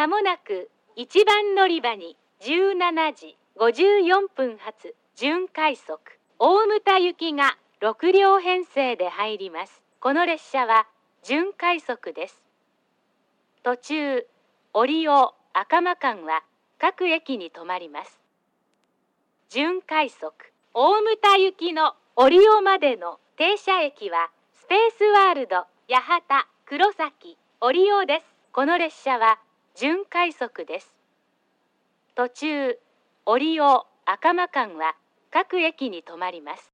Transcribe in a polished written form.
まもなく1番乗り場に17時54分発準快速大牟田行きが6両編成で入ります。この列車は準快速です。途中、折尾赤間間は各駅に停まります。準快速大牟田行きの折尾までの停車駅はスペースワールド八幡黒崎折尾です。この列車は準快速です。途中、折尾赤間間は各駅に停まります。